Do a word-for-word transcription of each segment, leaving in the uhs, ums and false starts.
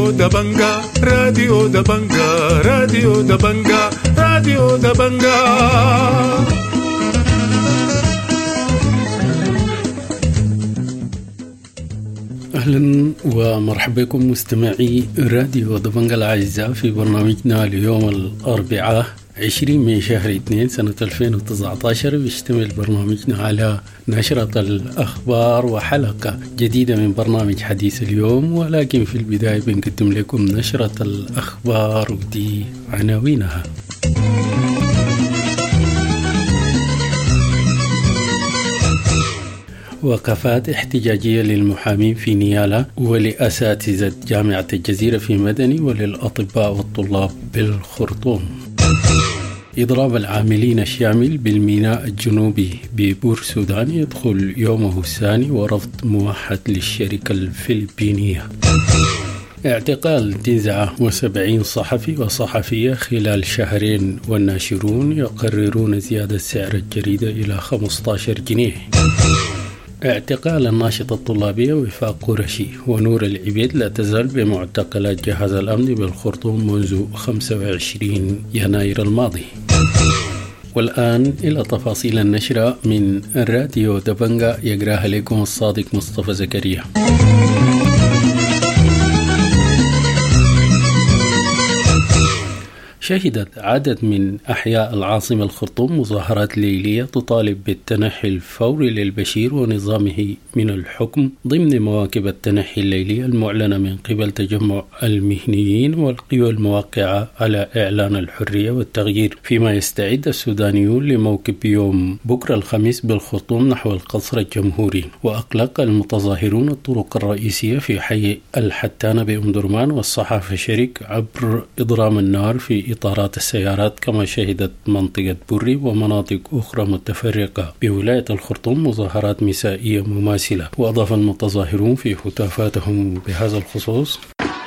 راديو دبنجا راديو دبنجا راديو دبنجا راديو دبنجا. أهلا ومرحبا بكم مستمعي راديو دبنجا الأعزاء في برنامجنا اليوم الأربعاء عشرين من شهر اثنين سنة ألفين وتسعة عشر. بيشتمل برنامجنا على نشرة الأخبار وحلقة جديدة من برنامج حديث اليوم، ولكن في البداية بنقدم لكم نشرة الأخبار ودي عناوينها. وقفات احتجاجية للمحامين في نيالا ولأساتذة جامعة الجزيرة في مدني وللأطباء والطلاب بالخرطوم. إضراب العاملين الشامل بالميناء الجنوبي ببور سودان يدخل يومه الثاني ورفض موحد للشركة الفلبينية. اعتقال تسعة وسبعين صحفي وصحفية خلال شهرين، والناشرون يقررون زيادة سعر الجريدة إلى خمسة عشر جنيه. اعتقال الناشطة الطلابية وفاء قرشي ونور العبيد لا تزال بمعتقلات جهاز الأمن بالخرطوم منذ خمسة وعشرين يناير الماضي. والآن إلى تفاصيل النشرة من راديو دبنجا، يقراها لكم الصادق مصطفى زكريا. شهدت عدد من أحياء العاصمة الخرطوم مظاهرات ليلية تطالب بالتنحي الفوري للبشير ونظامه من الحكم ضمن مواكب التنحي الليلية المعلنة من قبل تجمع المهنيين والقوى الموقعة على إعلان الحرية والتغيير، فيما يستعد السودانيون لموكب يوم بكرة الخميس بالخرطوم نحو القصر الجمهوري. وأقلق المتظاهرون الطرق الرئيسية في حي الحتانة بأم درمان والصحافة شرك عبر إضرام النار في إطارات السيارات، كما شهدت منطقة بري ومناطق أخرى متفرقة بولاية الخرطوم مظاهرات مسائية مماثلة. وأضاف المتظاهرون في هتافاتهم بهذا الخصوص: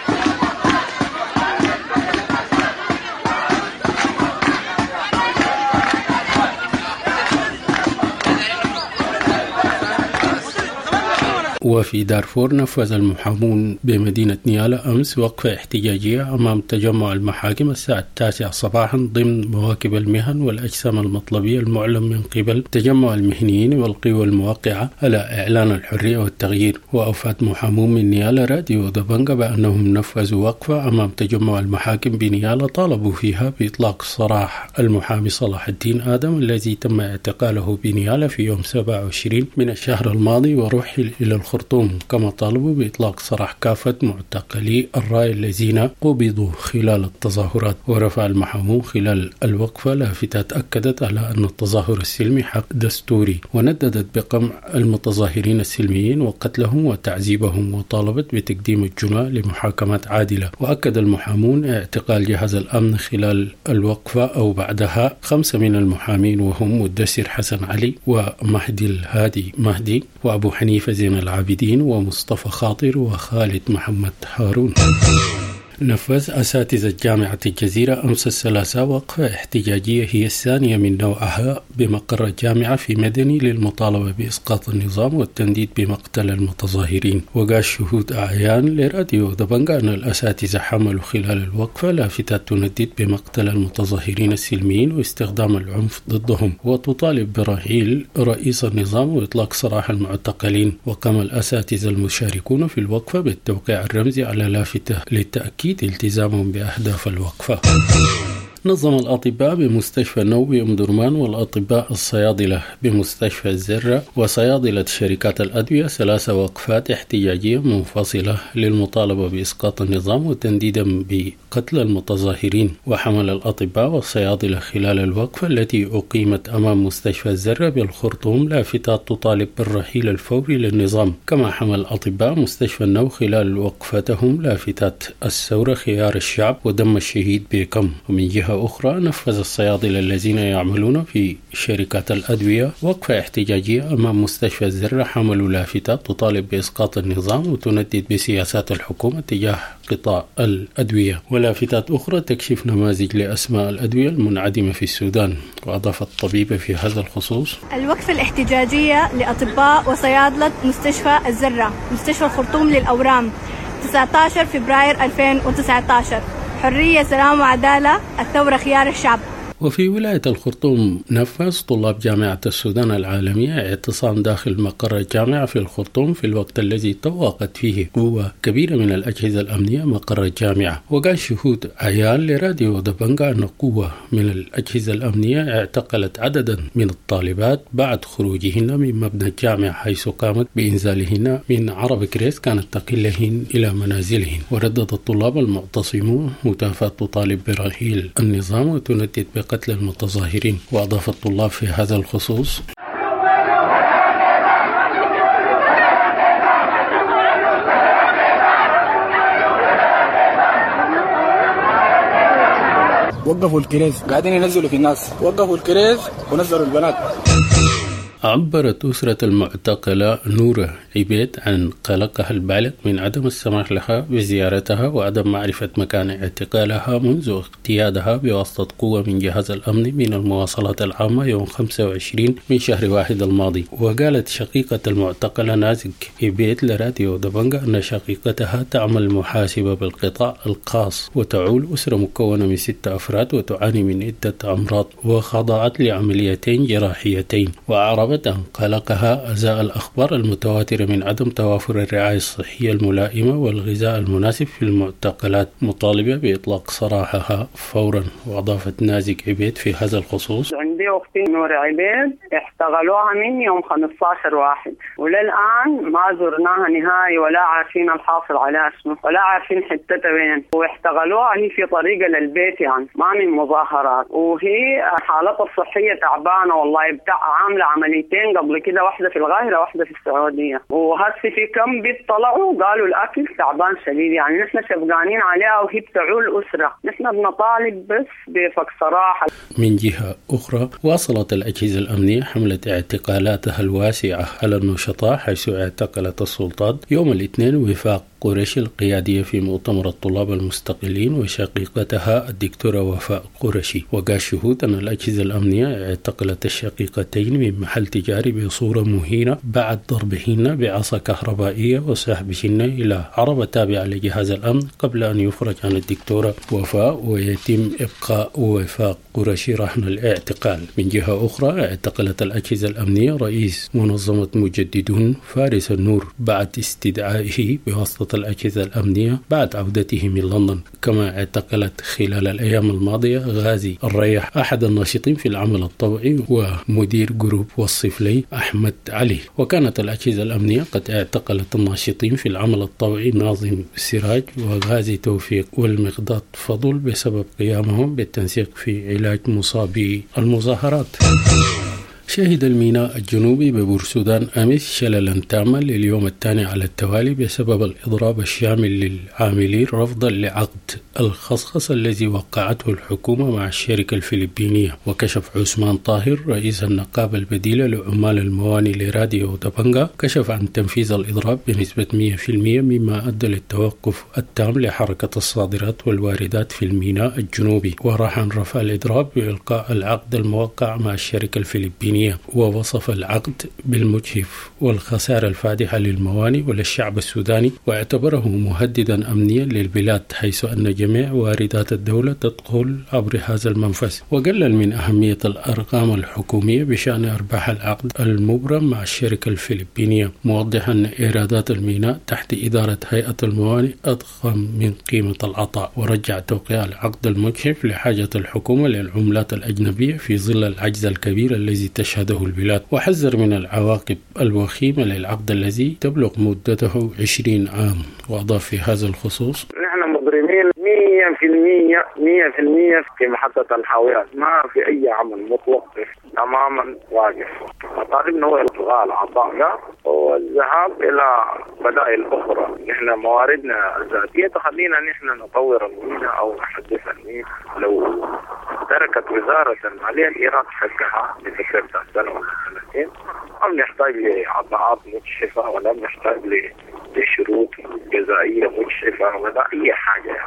وفي دارفور نفذ المحامون بمدينة نيالا أمس وقفة احتجاجية أمام تجمع المحاكم الساعة التاسعة صباحا ضمن مواكب المهن والأجسام المطلبية المعلن من قبل تجمع المهنيين والقوى الموقعة على إعلان الحرية والتغيير. وأوفت محامون من نيالا راديو دبنجا بأنهم نفذوا وقفة أمام تجمع المحاكم بنيالا طالبوا فيها بإطلاق سراح المحامي صلاح الدين آدم الذي تم اعتقاله بنيالا في يوم سبعة وعشرين من الشهر الماضي ورحل إلى الخرطوم. كما طالبوا بإطلاق سراح كافة معتقلي الرأي الذين قبضوا خلال التظاهرات. ورفع المحامون خلال الوقفة لافتات أكدت على أن التظاهر السلمي حق دستوري، ونددت بقمع المتظاهرين السلميين وقتلهم وتعذيبهم، وطالبت بتقديم الجناة لمحاكمات عادلة. وأكد المحامون اعتقال جهاز الأمن خلال الوقفة أو بعدها خمسة من المحامين، وهم مدسر حسن علي ومهدي الهادي مهدي وأبو حنيفة زين العابدين ومصطفى خاطر وخالد محمد هارون. نفذ أساتذة جامعة الجزيرة أمس الثلاثاء وقفة احتجاجية هي الثانية من نوعها بمقر الجامعة في مدني للمطالبة بإسقاط النظام والتنديد بمقتل المتظاهرين. وقال شهود أعيان لراديو دبنجا أن الأساتذة حملوا خلال الوقفة لافتات تندد بمقتل المتظاهرين السلميين واستخدام العنف ضدهم، وتطالب برحيل رئيس النظام وإطلاق سراح المعتقلين. وقام الأساتذة المشاركون في الوقفة بالتوقيع الرمزي على لافتة للتأكيد التزامهم بأهداف الوقفة. نظم الأطباء بمستشفى النووي أم درمان والأطباء الصيادلة بمستشفى الزرة وصيادلة شركات الأدوية ثلاث وقفات احتجاجية منفصلة للمطالبة بإسقاط النظام وتنديدا بقتل المتظاهرين. وحمل الأطباء والصيادلة خلال الوقفة التي أقيمت أمام مستشفى الزرة بالخرطوم لافتات تطالب بالرحيل الفوري للنظام. كما حمل أطباء مستشفى النو خلال وقفتهم لافتات الثورة خيار الشعب ودم الشهيد بكم. ومن جهة أخرى نفذ الصيادلة الذين يعملون في شركات الأدوية وقفة احتجاجية أمام مستشفى الزرة، حملوا لافتات تطالب بإسقاط النظام وتندد بسياسات الحكومة تجاه قطاع الأدوية، ولافتات أخرى تكشف نماذج لأسماء الأدوية المنعدمة في السودان. وأضاف الطبيبة في هذا الخصوص: الوقفة الاحتجاجية لأطباء وصيادلة مستشفى الزرة مستشفى الخرطوم للأورام تسعة عشر فبراير ألفين وتسعة عشر. حرية، سلام وعدالة، الثورة خيار الشعب. وفي ولاية الخرطوم نفذ طلاب جامعة السودان العالمية اعتصام داخل مقر الجامعة في الخرطوم في الوقت الذي توقت فيه قوة كبيرة من الأجهزة الأمنية مقر الجامعة. وقال شهود عيان لراديو دبنجا أن قوة من الأجهزة الأمنية اعتقلت عددا من الطالبات بعد خروجهن من مبنى الجامعة، حيث قامت بإنزالهن من عرب كريس كانت تقلهن إلى منازلهن. وردد الطلاب المعتصمون هتافات تطالب برحيل النظام وتندد قتل المتظاهرين. وأضاف الطلاب في هذا الخصوص: وقفوا الكريز، قاعدين ينزلوا في الناس، وقفوا الكريز ونزلوا البنات. عبرت أسرة المعتقلة نورة عبيد عن قلقها البالغ من عدم السماح لها بزيارتها وعدم معرفة مكان اعتقالها منذ اغتيادها بواسطة قوة من جهاز الأمن من المواصلات العامة يوم خمسة وعشرين من شهر واحد الماضي. وقالت شقيقة المعتقلة نازك عبيد لراديو دبنجا أن شقيقتها تعمل محاسبة بالقطاع الخاص وتعول أسرة مكونة من ستة أفراد وتعاني من عدة أمراض وخضعت لعمليتين جراحيتين. وأعرب عن قلقها أزاء الأخبار المتواترة من عدم توافر الرعاية الصحية الملائمة والغذاء المناسب في المعتقلات، مطالبة بإطلاق سراحها فورا. وأضافت نازك عبيد في هذا الخصوص: عندي أختي نور عبيد احتغلوها من يوم خمسة عشر واحد وللآن ما زرناها نهائي ولا عارفين الحاصل على شنو ولا عارفين حتتها وين. واحتغلوها هي في طريقة للبيت، يعني ما من مظاهرات، وهي حالتها الصحية تعبانة والله. بتاع عاملة عملية قبل كده، واحدة في القاهرة واحدة في السعودية، وهسه في كم بيت طلعوا قالوا الأكل تعبان شديد. يعني نحن شفقانين عليها وهي بتعول أسرة، نحن بنطالب بس بفك صراحة. من جهة أخرى واصلت الأجهزة الأمنية حملة اعتقالاتها الواسعة على النشطاء، حيث اعتقلت السلطات يوم الاثنين وفاق قرشي القيادية في مؤتمر الطلاب المستقلين وشقيقتها الدكتورة وفاء قرشي. وقال شهود أن الأجهزة الأمنية اعتقلت الشقيقتين من محل تجاري بصورة مهينة بعد ضربهن بعصا كهربائية وسحبهن إلى عربة تابعة لجهاز الأمن قبل أن يفرج عن الدكتورة وفاء ويتم إبقاء وفاء قرشي رهن الاعتقال. من جهة أخرى اعتقلت الأجهزة الأمنية رئيس منظمة مجددون فارس النور بعد استدعائه بواسطة الأجهزة الأمنية بعد عودته من لندن. كما اعتقلت خلال الأيام الماضية غازي الريح أحد الناشطين في العمل الطوعي ومدير جروب والصفلي أحمد علي. وكانت الأجهزة الأمنية قد اعتقلت الناشطين في العمل الطوعي ناظم سراج وغازي توفيق والمقداد فضل بسبب قيامهم بالتنسيق في علاج مصابي المظاهرات. شهد الميناء الجنوبي ببورسودان أمس شللا تاما لليوم الثاني على التوالي بسبب الإضراب الشامل للعاملين رفضا لعقد الخصخص الذي وقعته الحكومة مع الشركة الفلبينية. وكشف عثمان طاهر رئيس النقابة البديلة لعمال المواني لراديو دبنجا كشف عن تنفيذ الإضراب بنسبة مئة بالمئة مما أدى للتوقف التام لحركة الصادرات والواردات في الميناء الجنوبي. وراح عن رفع الإضراب بإلقاء العقد الموقع مع الشركة الفلبينية. ووصف العقد بالمجهف والخسارة الفادحة للمواني وللشعب السوداني، واعتبره مهددا أمنيا للبلاد حيث أن جميع واردات الدولة تدخل عبر هذا المنفذ. وقلل من أهمية الأرقام الحكومية بشأن أرباح العقد المبرم مع الشركة الفلبينية، موضحا أن إيرادات الميناء تحت إدارة هيئة المواني أضخم من قيمة العطاء. ورجع توقيع العقد المجهف لحاجة الحكومة للعملات الأجنبية في ظل العجز الكبير الذي تشهده البلاد. وحذر من العواقب الوخيمة للعقد الذي تبلغ مدته عشرين عام. وأضاف في هذا الخصوص: نحن مضرمين مية في المية مية في المية في محطة الحاويات، ما في أي عمل متوقف تماما واقف. طالبنا هو إلغاء العطاء والذهاب إلى بدائل أخرى. نحن مواردنا الذاتية تخلينا نحن نطور الميناء أو نحدث الميناء. لو تركت وزارة المالية الإيراد حقها لتكلفة سنة ولا سنتين، لم نحتاج لعطاءات مكشفة ولا نحتاج لشروط جزائية مكشفة ولا أي حاجة يعني.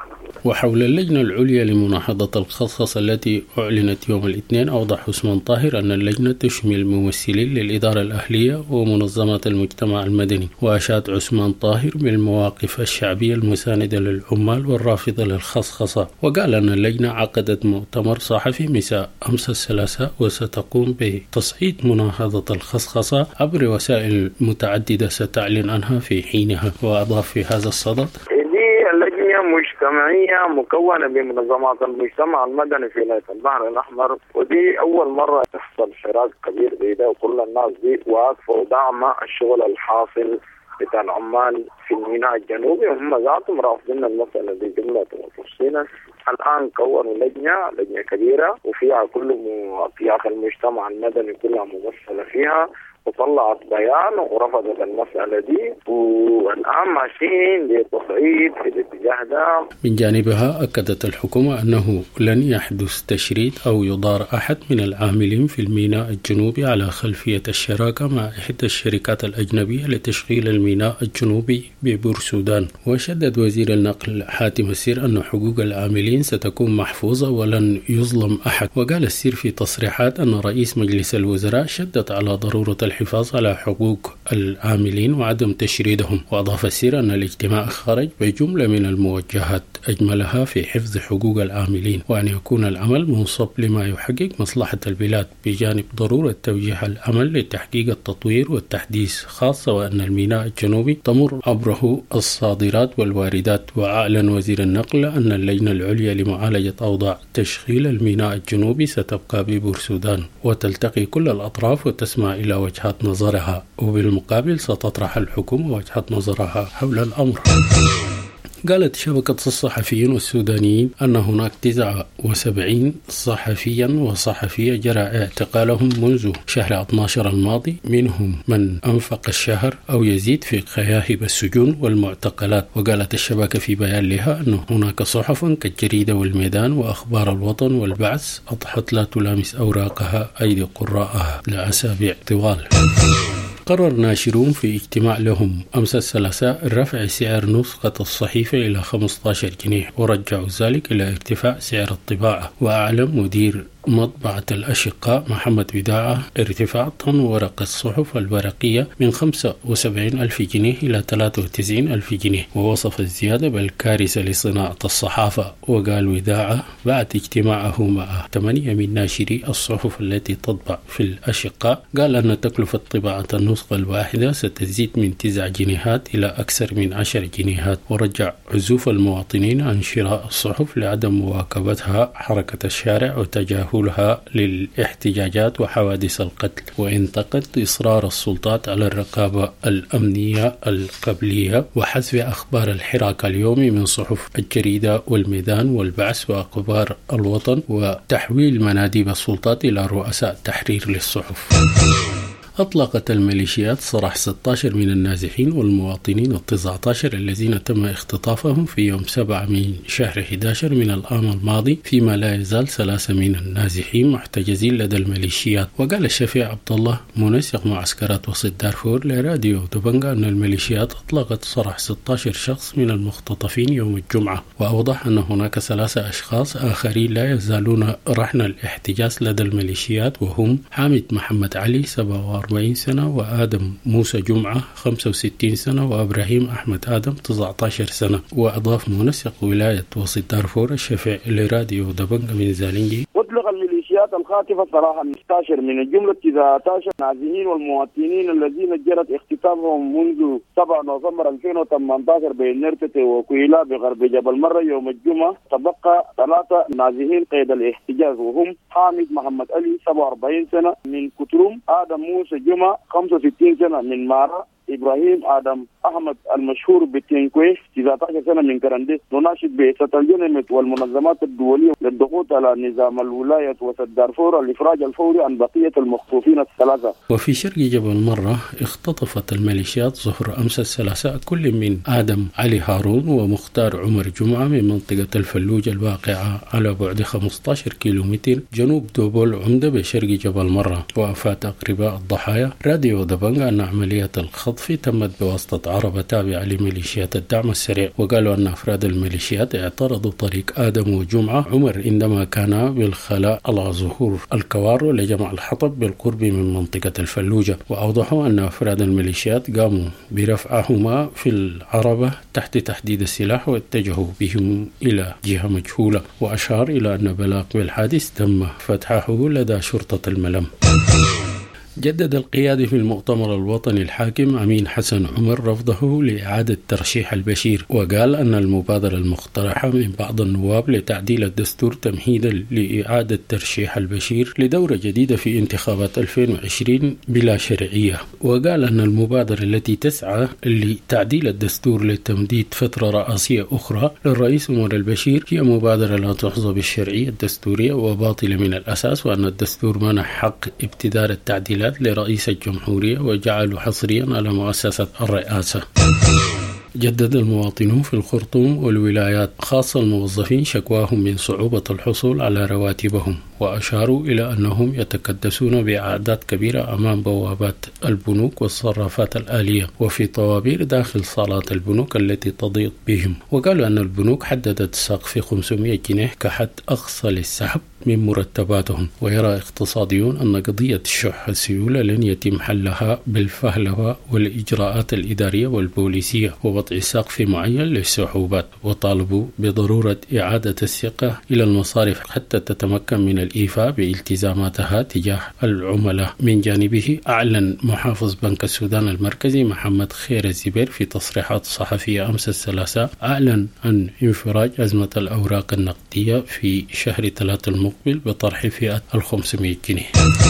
وحول اللجنة العليا لمناهضة الخصخصة التي أعلنت يوم الاثنين، أوضح عثمان طاهر أن اللجنة تشمل ممثلين للإدارة الأهلية ومنظمات المجتمع المدني. وأشاد عثمان طاهر بالمواقف الشعبية المساندة للعمال والرافضة للخصخصة، وقال أن اللجنة عقدت مؤتمر صحفي مساء أمس الثلاثاء وستقوم بتصعيد مناهضة الخصخصة عبر وسائل متعددة ستعلن عنها في حينها. وأضاف في هذا الصدد: لجنة مجتمعية مكونة بمنظمات المجتمع المدني في ولاية البحر الأحمر، ودي أول مرة تحصل شراك كبير زي ده، وكل الناس دي واقفة وداعمة الشغل الحاصل بتاع العمال في الميناء الجنوبي، وهم ذاتهم رافضين المسألة دي جملة وتفصيلا. الآن كونوا لجنة لجنة كبيرة وفيها كل أطياف المجتمع المدني كلها ممثلة فيها، وطلعت بيان ورفضت المسألة دي، والآن ماشيين لتصعيد في الاتجاه ده. من جانبها أكدت الحكومة أنه لن يحدث تشريد أو يضار أحد من العاملين في الميناء الجنوبي على خلفية الشراكة مع إحدى الشركات الأجنبية لتشغيل الميناء الجنوبي ببورسودان. وشدد وزير النقل حاتم السير أن حقوق العاملين ستكون محفوظة ولن يظلم أحد. وقال السير في تصريحات أن رئيس مجلس الوزراء شدد على ضرورة الحفاظ على حقوق العاملين وعدم تشريدهم. وأضاف السير أن الاجتماع خرج بجملة من الموجهات أجملها في حفظ حقوق العاملين، وأن يكون العمل منصب لما يحقق مصلحة البلاد، بجانب ضرورة توجيه العمل لتحقيق التطوير والتحديث، خاصة وأن الميناء الجنوبي تمر عبره الصادرات والواردات. وأعلن وزير النقل أن اللجنة العليا لمعالجة أوضاع تشغيل الميناء الجنوبي ستبقى ببورسودان، وتلتقي كل الأطراف وتسمع إلى وجهات نظرها، وبالمقابل ستطرح الحكومة وجهات نظرها حول الأمر. قالت شبكة الصحفيين السودانيين أن هناك تسعة وسبعين صحفيا وصحفية جرى اعتقالهم منذ شهر اثني عشر الماضي، منهم من أنفق الشهر أو يزيد في خياهب السجون والمعتقلات. وقالت الشبكة في بيان لها أن هناك صحف كالجريدة والميدان وأخبار الوطن والبعث أضحت لا تلامس أوراقها أيدي قراءها لأسابيع طوال. قرر ناشرون في اجتماع لهم أمس الثلاثاء رفع سعر نسخة الصحيفة إلى خمسة عشر جنيه، ورجعوا ذلك إلى ارتفاع سعر الطباعة. وأعلم مدير مطبعة الأشقاء محمد بداعة ارتفاع طن ورق الصحف الورقية من خمسة وسبعين ألف جنيه إلى ثلاثة وتسعين ألف جنيه، ووصف الزيادة بالكارثة لصناعة الصحافة. وقال بداعة بعد اجتماعه مع ثمانية من ناشري الصحف التي تطبع في الأشقاء، قال أن تكلفة طباعة النسخة الواحدة ستزيد من تسع جنيهات إلى أكثر من عشر جنيهات. ورجع عزوف المواطنين عن شراء الصحف لعدم مواكبتها حركة الشارع وتجاهل لها للاحتجاجات وحوادث القتل. وانتقد إصرار السلطات على الرقابة الأمنية القبلية وحذف أخبار الحراك اليومي من صحف الجريدة والميدان والبعث وأخبار الوطن، وتحويل مناديب السلطات إلى رؤساء تحرير للصحف. أطلقت الميليشيات سراح ستة عشر من النازحين والمواطنين التسعة عشر الذين تم اختطافهم في يوم سبعة من شهر أحد عشر من العام الماضي، فيما لا يزال ثلاثة من النازحين محتجزين لدى الميليشيات. وقال الشفيع عبد الله منسق معسكرات وسط دارفور لراديو دبنجا أن الميليشيات أطلقت سراح ستة عشر شخص من المختطفين يوم الجمعة، وأوضح أن هناك ثلاثة أشخاص آخرين لا يزالون رهن الاحتجاز لدى الميليشيات، وهم حامد محمد علي سبعة وأربعين سنة، وآدم موسى جمعة خمسة وستين سنة، وإبراهيم أحمد آدم تسعة عشر سنة. وأضاف منسق ولاية وسط دارفور الشفيع لراديو دبنجا من زالنجي: أطلق الميليشيات الخاطفة صراحة ستة عشر من الجملة تسعة عشر نازحين والمواطنين الذين جرت اختطافهم منذ سبعة نوفمبر ألفين وثمانية عشر بين نرتة وكويلا بغرب جبل مرة يوم الجمعة. تبقى ثلاثة نازحين قيد الاحتجاز، وهم حامد محمد علي سبعة وأربعين سنة من كتروم، آدم موسى جمعة خمسة وستين سنة من مارا، إبراهيم آدم أحمد المشهور بالتنكوي تسعة عشر سنة من كرندي. نناشد بإسات الجنمت والمنظمات الدولية للضغوط على نظام الولاية وسط دارفور الإفراج الفوري عن بقية المخطوفين الثلاثة. وفي شرق جبل مرة اختطفت الميليشيات ظهر أمس الثلاثاء كل من آدم علي هارون ومختار عمر جمعة من منطقة الفلوج الواقعة على بعد خمسة عشر كيلومتر جنوب دوبول عمدة بشرق جبل مرة. وأفاد أقرباء الضحايا راديو دبنجا أن عملية الخطف الخطف تمت بواسطة عربة تابعة لميليشيات الدعم السريع. وقالوا أن أفراد الميليشيات اعترضوا طريق آدم وجمعة عمر عندما كان بالخلاء على ظهور الكوارو لجمع الحطب بالقرب من منطقة الفلوجة، وأوضحوا أن أفراد الميليشيات قاموا برفعهما في العربة تحت تحديد السلاح واتجهوا بهم إلى جهة مجهولة، وأشار إلى أن بلاغ بالحادث تم فتحه لدى شرطة الملم. جدد القيادي في المؤتمر الوطني الحاكم أمين حسن عمر رفضه لإعادة ترشيح البشير، وقال أن المبادرة المقترحة من بعض النواب لتعديل الدستور تمهيدا لإعادة ترشيح البشير لدورة جديدة في انتخابات ألفين وعشرين بلا شرعية. وقال أن المبادرة التي تسعى لتعديل الدستور لتمديد فترة رئاسية أخرى للرئيس عمر البشير هي مبادرة لا تحظى بالشرعية الدستورية وباطلة من الأساس، وأن الدستور منح حق ابتدار التعديلات لرئيس الجمهورية وجعله حصريا على مؤسسة الرئاسة. جدد المواطنون في الخرطوم والولايات خاصة الموظفين شكواهم من صعوبة الحصول على رواتبهم، وأشاروا إلى أنهم يتكدسون بأعداد كبيرة أمام بوابات البنوك والصرافات الآلية وفي طوابير داخل صالات البنوك التي تضيق بهم. وقالوا أن البنوك حددت سقف خمسمائة جنيه كحد أقصى للسحب من مرتباتهم، ويرى اقتصاديون أن قضية الشح السيولة لن يتم حلها بالفهلوة والإجراءات الإدارية والبوليسية ووضع سقف معين للسحوبات، وطالبوا بضرورة إعادة الثقة إلى المصارف حتى تتمكن من الإيفاء بالتزاماتها تجاه العملاء. من جانبه أعلن محافظ بنك السودان المركزي محمد خير الزبير في تصريحات صحفية أمس الثلاثاء أعلن عن انفراج أزمة الأوراق النقدية في شهر ثلاثة المقبل بطرح فئة الخمسمائة جنيه.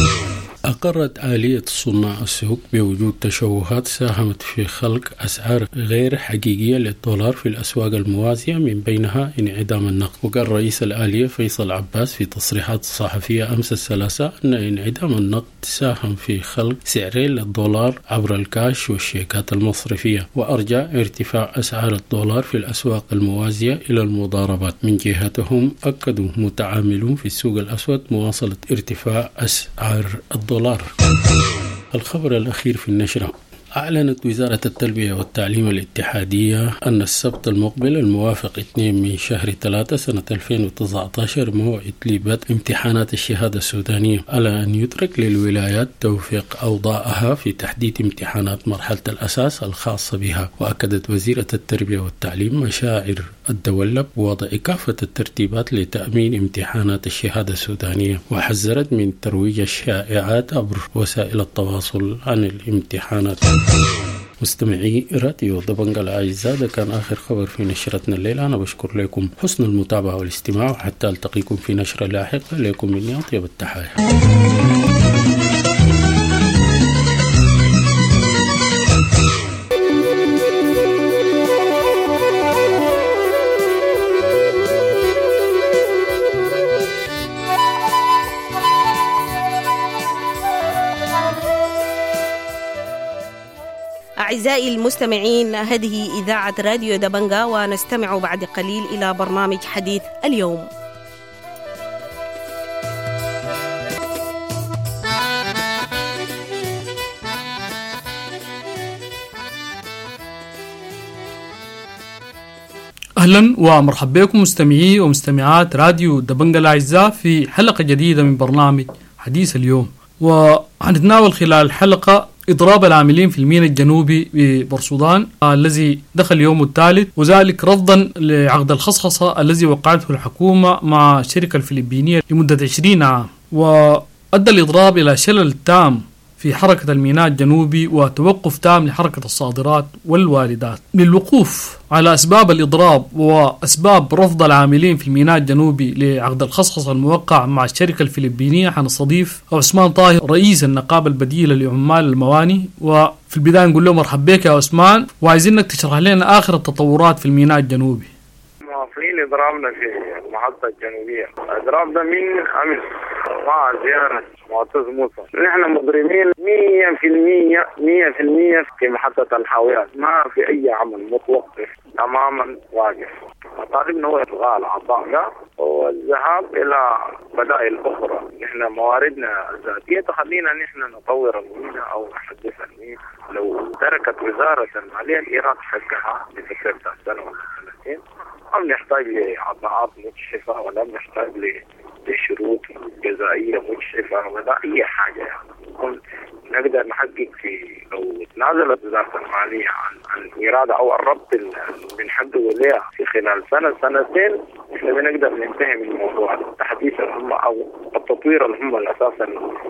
أقرت آلية صناع السوق بوجود تشوهات ساهمت في خلق أسعار غير حقيقية للدولار في الأسواق الموازية، من بينها انعدام النقد. وقال رئيس الآلية فيصل عباس في تصريحات صحفية أمس الثلاثاء أن انعدام النقد ساهم في خلق سعرين للدولار عبر الكاش والشيكات المصرفية، وأرجى ارتفاع أسعار الدولار في الأسواق الموازية إلى المضاربات. من جهتهم أكدوا متعاملون في السوق الأسود مواصلة ارتفاع أسعار الدولار. دولار. الخبر الأخير في النشرة: أعلنت وزارة التربية والتعليم الاتحادية أن السبت المقبل الموافق اثنين من شهر ثلاثة سنة ألفين وتسعة عشر موعد لبدء امتحانات الشهادة السودانية، على أن يترك للولايات توفيق أوضاعها في تحديد امتحانات مرحلة الأساس الخاصة بها. وأكدت وزيرة التربية والتعليم مشاعر الدولة بوضع كافة الترتيبات لتأمين امتحانات الشهادة السودانية، وحذرت من ترويج الشائعات عبر وسائل التواصل عن الامتحانات. مستمعي راديو دبنجة الأعزاء، ده كان آخر خبر في نشرتنا الليلة. أنا بشكر لكم حسن المتابعة والاستماع، وحتى ألتقيكم في نشرة لاحقة. لكم مني أطيب التحايا. أعزائي المستمعين، هذه إذاعة راديو دبنجة، ونستمع بعد قليل إلى برنامج حديث اليوم. أهلا ومرحبا بكم مستمعي ومستمعات راديو دبنجة الأعزاء في حلقة جديدة من برنامج حديث اليوم. وهنتناول خلال الحلقة إضراب العاملين في الميناء الجنوبي ببرسودان الذي دخل يوم الثالث، وذلك رفضا لعقد الخصخصة الذي وقعته الحكومة مع الشركة الفلبينية لمدة عشرين عام، وأدى الإضراب إلى شلل تام في حركة الميناء الجنوبي وتوقف تام لحركة الصادرات والواردات. للوقوف على أسباب الإضراب وأسباب رفض العاملين في الميناء الجنوبي لعقد الخصخصة الموقع مع الشركة الفلبينية حنستضيف عثمان طاهر رئيس النقابة البديلة لعمال المواني. وفي البداية نقول له مرحبا بك يا عثمان، وعايزينك تشرح لنا آخر التطورات في الميناء الجنوبي. مواصلين إضرابنا في المحطة الجنوبية. الإضراب ده من أمس مع زيارة معتز موسى. نحن مضربين مية في المية مية في المية في محطة الحاويات، ما في أي عمل متوقف، تماما واقف. طالبنا هو إلغاء العطاء والذهاب إلى بدائل أخرى. نحن مواردنا الذاتية تخلينا نحن نطور الميناء أو نحدث الميناء. لو تركت أعطت وزارة المالية الإيراد حقها لفترة سنة ولا سنتين. ما بنحتاج لعطاءات مجحفة ولا بنحتاج لشروط جزائية مجحفة ولا أي حاجة يعني. نقدر نحقق في لو تنازلت وزارة المالية عن عن إرادة أو الربط اللي بنحققه لها في خلال سنة سنتين، إحنا بنقدر ننتهي من موضوع التحديث اللي هم أو التطوير اللي هم أساسا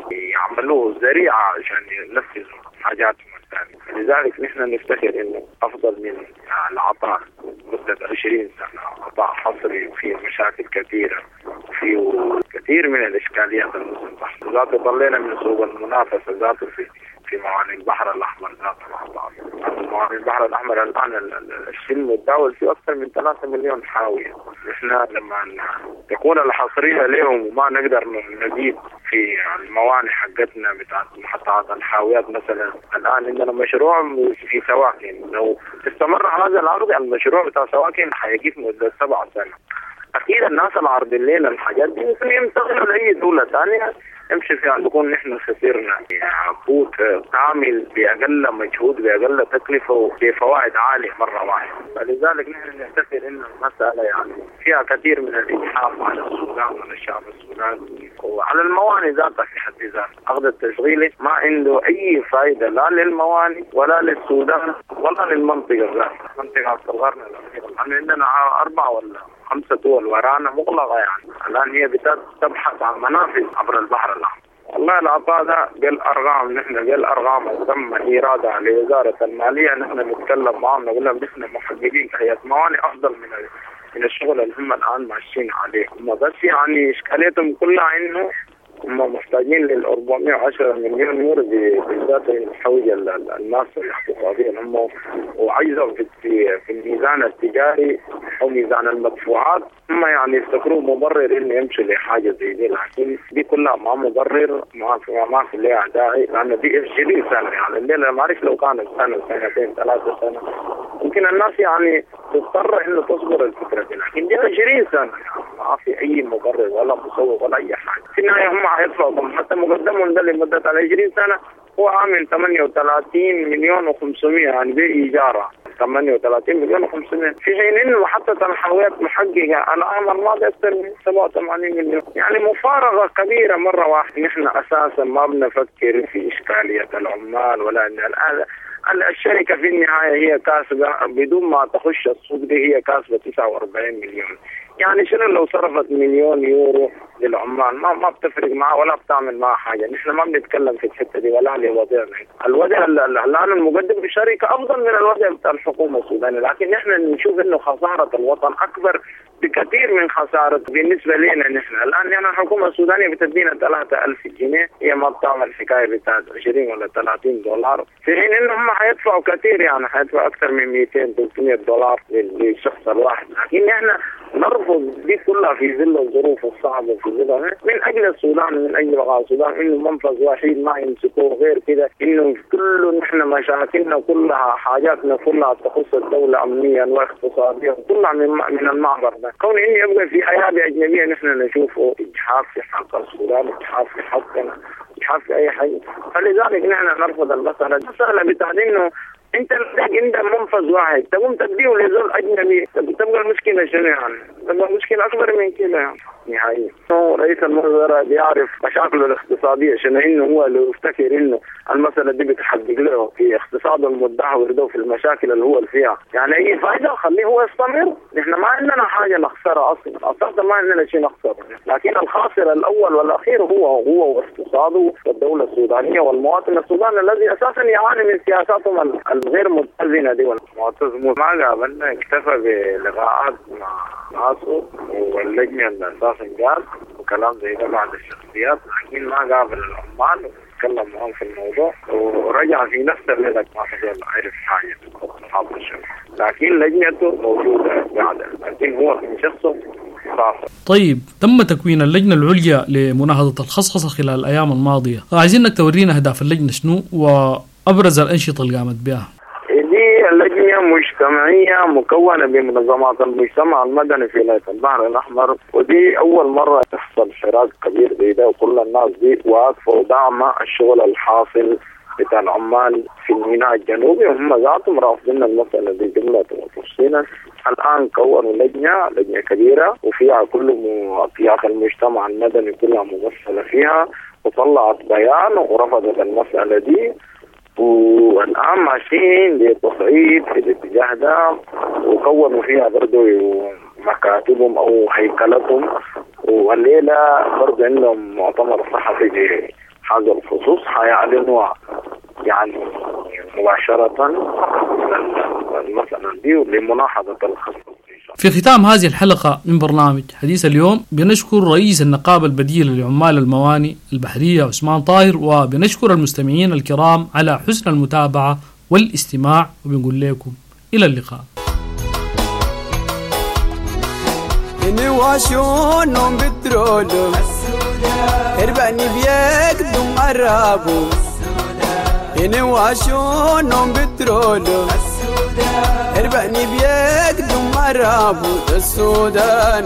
يعملوه ذريعة عشان ينفذوا حاجاتهم الثانية. لذلك نحن نفتكر إنه أفضل من العطاء مدة عشرين سنة عطاء حصري فيه مشاكل كثيرة وفيه كثير من الإشكاليات المصنفة. ذاته ضلينا من سوق المنافسة ذاته في في موانئ البحر الأحمر ذاته. موانئ البحر الأحمر الآن السلم والداول فيه أكثر من ثلاثة مليون حاوية. إحنا لما تكون الحصرية لهم وما نقدر نزيد في الموانئ حقتنا بتاعت محطات الحاويات مثلا، الآن عندنا مشروع في سواكن لو استمر هذا العرض المشروع بتاع سواكن حيقف مدة سبع سنة. أكيد الناس العرض الليل الحاجات دي ممكن ينتقلوا لأي دولة ثانية امشي فيها، نكون نحن خسرنا بوت كامل بأقل مجهود بأقل تكلفة وبفوائد عالية مرة واحدة. فلذلك نحن نعتبر إن المسألة يعني فيها كثير من الإجحاف على السودان وعلى الشعب السوداني وعلى الموانئ ذاتها في حد ذاتها. أخذ التشغيلي ما عنده أي فائدة لا للموانئ ولا للسودان ولا للمنطقة ذاتها، منطقة القرن الأخير. يعني عندنا أربعة ولا خمسة دول ورانا مغلقة يعني الآن هي بتبحث عن منافذ عبر البحر الأحمر. والله العطاء ده بالأرقام نحن بالأرقام تم إيرادها لوزارة المالية، نحن نتكلم معهم نقول لهم نحن محققين هي موانئ أفضل من من الشغل اللي هم الآن ماشيين عليه. هم بس يعني إشكاليتهم كلها إنه هم محتاجين لل أربعمائة وعشرة مليون يورو بالذات لحوج الناس الاقتصادية هم وعايزهم في في الميزان التجاري أو ميزان المدفوعات. هم يعني يفتكروا مبرر إنه يمشي لحاجة زي دي، لكن دي كلها ما مبرر ما في ما في لها داعي، لأن دي عشرين سنة يعني الليلة ما أعرف لو كانت سنة سنتين ثلاثة سنة ممكن الناس يعني تضطر إنه تصبر الفكرة دي، لكن دي عشرين سنة يعني ما في أي مبرر ولا مسوغ ولا أي حاجة. في النهاية هم هيدفعوا حتى مقدمهم ده لمدة عشرين سنة هو عامل ثمانية وثلاثين مليون وخمسمائة يعني بإيجارة ثمانية وثلاثين مليون وخمسمائة، في حين إنه محطة الحاويات محققة العام الماضي أكثر من سبعة وثمانين مليون. يعني مفارقة كبيرة مرة واحدة. نحن أساسا ما بنفكر في إشكالية العمال ولا إن الآن الشركة في النهاية هي كاسبة بدون ما تخش السوق دي هي كاسبة تسعة وأربعين مليون. يعني شنو لو صرفت مليون يورو للعمال ما ما بتفرق معه ولا بتعمل معه حاجة. نحن ما بنتكلم في الحتة دي ولا لوضعنا. الوضع الآن المقدم بالشركة أفضل من الوضع بتاع الحكومة السودانية، لكن نحن نشوف إنه خسارة الوطن أكبر بكثير من خسارة بالنسبة لنا. نحن الآن يعني الحكومة السودانية بتدينا ثلاثة ألف جنيه، هي ما بتعمل حكاية بتاعت عشرين ولا ثلاثين دولار، في حين إنهم حيدفعوا كثير يعني حيدفعوا أكثر من مئتين ثلاثمائة دولار للشخص الواحد. لكن نحن نرفض دي كلها في ظل الظروف الصعبة في ظل من أجل السودان من أجل بقاء السودان، إنه منفذ وحيد ما يمسكوه غير كده، إنه كله نحن مشاكلنا كلها حاجاتنا كلها تخص الدولة أمنيا واقتصاديا كلها من من المعبر ده. كون إني يبقى في أيادي أجنبية نحن نشوفه إجحاف في حق السودان، إجحاف في حقنا، إجحاف في أي حاجة. فلذلك نحن نرفض المسألة. المسألة بتاعت إنه انت عندك منفذ واحد تقوم تديه لزول اجنبي، تبقى المشكله شنو يعني؟ تبقى المشكله اكبر من كده يعني. نهائيا رئيس الوزراء بيعرف مشاكله الاقتصاديه شنو، انه هو لو يفتكر انه المساله دي بتحقق له في اقتصاده المدعور ده في المشاكل اللي هو فيها يعني اي فائده خليه هو يستمر. نحن ما عندنا حاجه نخسرها اصلا، اصلا ما عندنا شيء نخسره، لكن الخاسر الاول والاخير هو هو واقتصاده والدوله السودانيه والمواطن السوداني الذي اساسا يعاني من سياساتهم الغير متزنه دي. والمعتصم ما قابلنا اكتفى بلقاءات مع ناسو واللجنه اللي اساسا قال وكلام زي ده بعض الشخصيات، لكن ما قابل العمال وتكلم معهم في الموضوع ورجع في نفس الليله ما حد عرف حاجه حاضر الشغل، لكن لجنته موجوده قاعده، لكن هو من شخصه صافي. طيب تم تكوين اللجنه العليا لمناهضه الخصخصه خلال الايام الماضيه، عايزينك تورينا اهداف اللجنه شنو وابرز الانشطه اللي قامت بها. دي لجنة مجتمعية مكونة بمنظمات المجتمع المدني في ولاية البحر الأحمر، ودي أول مرة تحصل حراك كبير زي ده، وكل الناس دي واقفة وداعمة الشغل الحاصل بتاع العمال في الميناء الجنوبي، وهم ذاتهم رافضين المسألة دي جملة وتفصيلا. الآن كونوا لجنة لجنة كبيرة وفيها كل أطياف المجتمع المدني كلها ممثلة فيها، وطلعت بيان ورفضت المسألة دي، والآن ماشيين لتصعيد في الاتجاه ده، وكونوا فيها برضو مكاتبهم أو هيكلتهم، والليلة برضو عندهم مؤتمر صحفي في هذا الخصوص هيعلنوا يعني مباشرة المسألة دي لمناهضة الخصم. في ختام هذه الحلقة من برنامج حديث اليوم بنشكر رئيس النقابة البديلة لعمال الموانئ البحرية عثمان طاهر، وبنشكر المستمعين الكرام على حسن المتابعة والاستماع، وبنقول لكم إلى اللقاء. إني واشونهم بترولو إربعني بيك دم عرابو، إني واشونهم بترولو إربعني بيك دم عرابو السودان.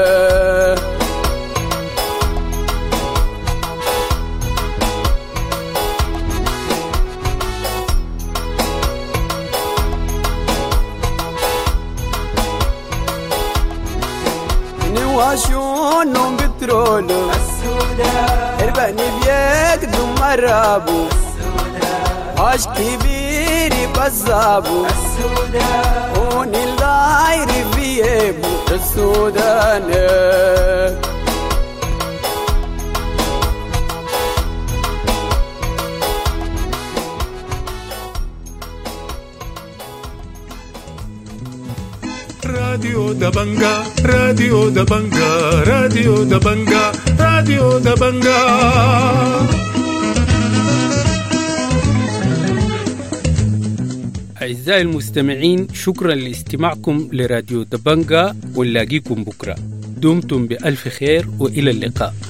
واشونهم بترولو إربعني بيك دم عرابو، عاش كبيري بزابو هوني الغايري بيبو السودان. راديو دبنجا راديو دبنجا راديو دبنجا راديو دبنجا. أعزائي المستمعين، شكرا لاستماعكم لراديو دبنجا، ونلاقيكم بكرة. دمتم بألف خير وإلى اللقاء.